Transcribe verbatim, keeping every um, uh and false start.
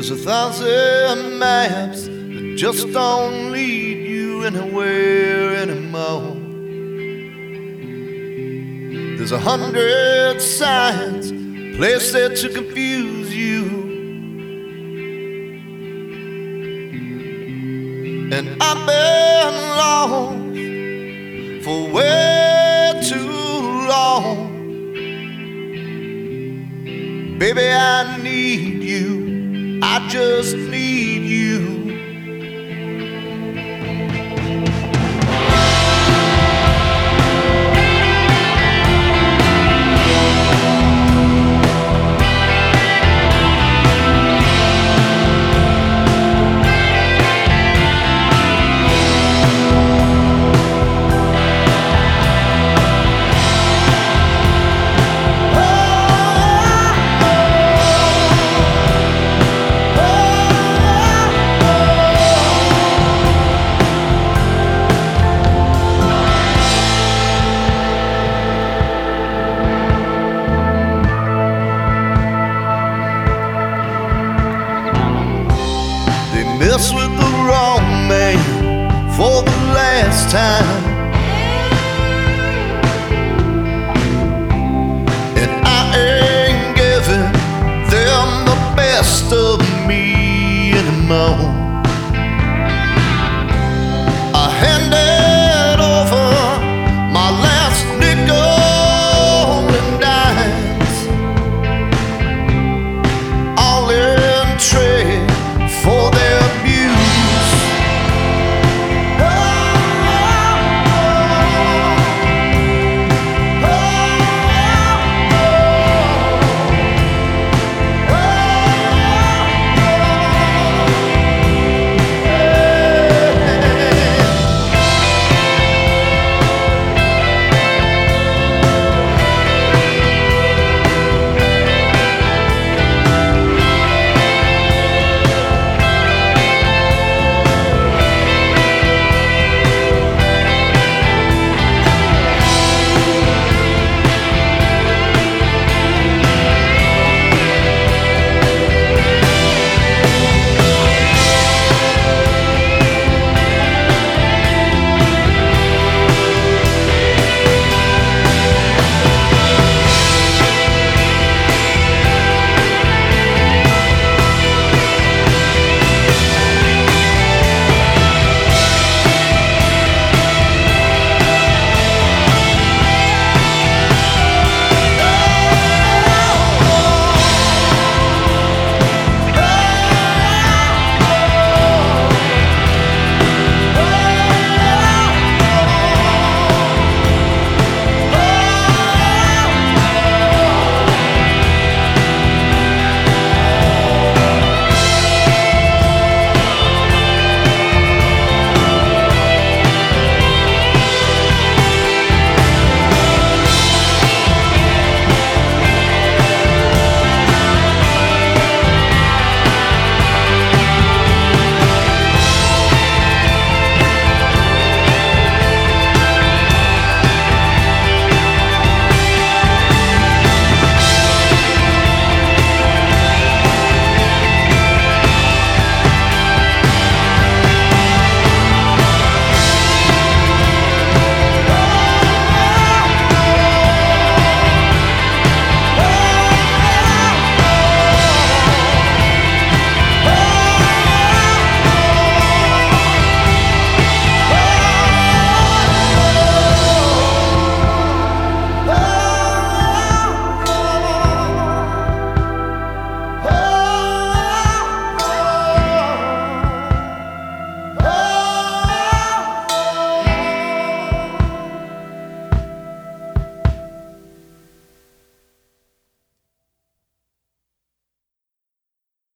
There's a thousand maps that just don't lead you anywhere anymore. There's a hundred signs placed there to confuse you, and I've been lost for way too long. Baby, I need you, I just need you. Mess with the wrong man for the last time, and I ain't giving them the best of me anymore.